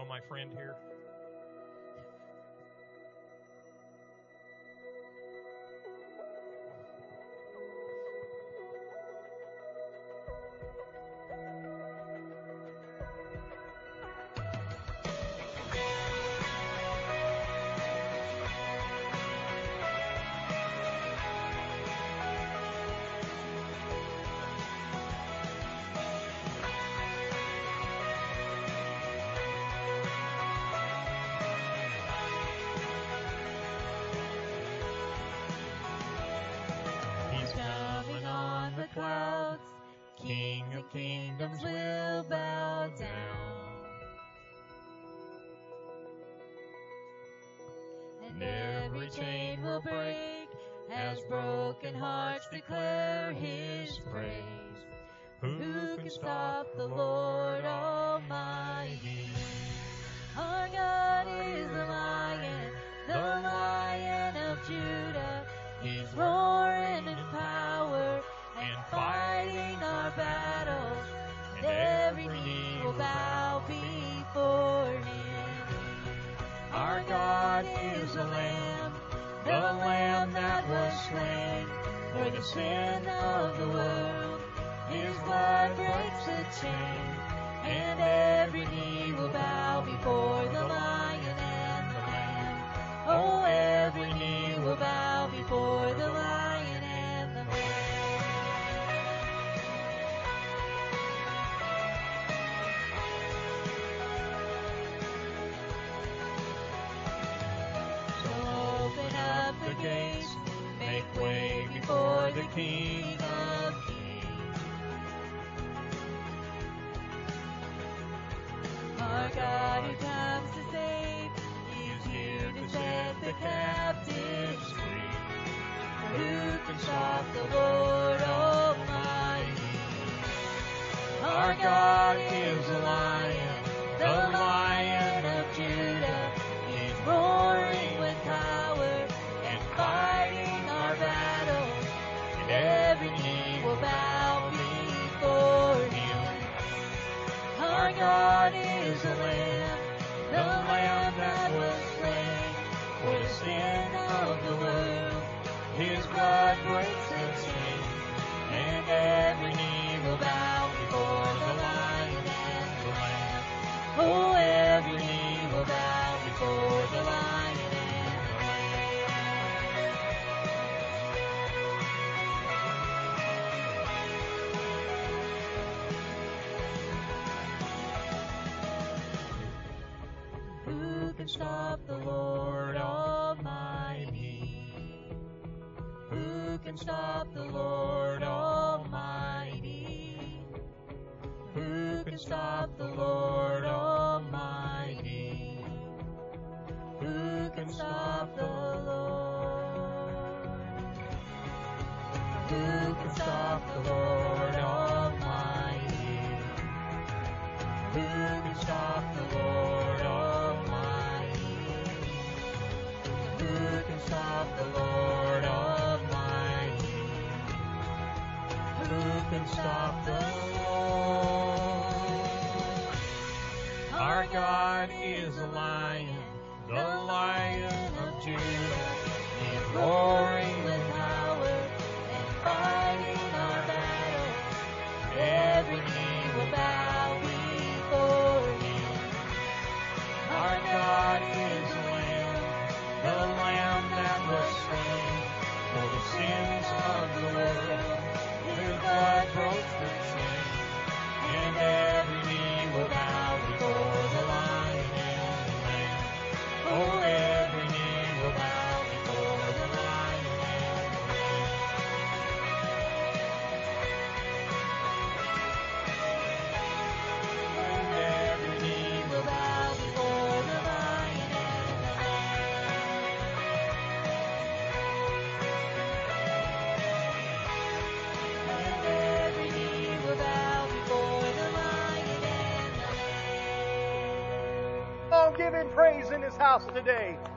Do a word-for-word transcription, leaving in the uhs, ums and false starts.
know my friend here? King of kingdoms will bow down, and every chain will break as broken hearts declare His praise. Who can stop the Lord Almighty? Our God is the Lion, the Lion of Judah. He's roaring in power and fighting our battles, and every knee will bow before Him. Our God is the Lamb, the Lamb that was slain for the sin of the world. His blood breaks the chain, and every knee will bow before the Lion and the Lamb. Oh, every knee will bow before the Lion and the Lamb. The gates, make way before the King of Kings. Our God who comes to save, He is here to set the captives free. Who can stop the Lord Almighty? Our God is the Lion, the Lion of Judah. He's roaring with power, fighting our battles, and every knee will bow before Him. Our God is the Lamb, the Lamb that was slain for the sin of the world. His blood breaks the chain, and every knee will bow before the Lion and the Lamb. Oh, every knee will bow before the Lion. Who can stop the Lord Almighty? Who can stop the Lord Almighty? Who can stop the Lord Almighty? Who can stop the Lord? Who can stop the Lord Almighty? Who can stop the Lord Almighty? Who can stop the Lord Almighty? Who can stop the Lord? Our God is a lion, the Lion of Judah. He's roaring with power and fighting our battles. Every knee will bow before Him. Our God is the Lamb, the Lamb that was slain for the sins of the world. His blood broke the chain, and every knee will bow before the Lion and the Lamb. Oh, every knee will bow before the Lion and the Lamb. And every knee will bow before the Lion and the Lamb. And every knee will bow before the Lion and the Lamb. Oh, give Him praise in His house today.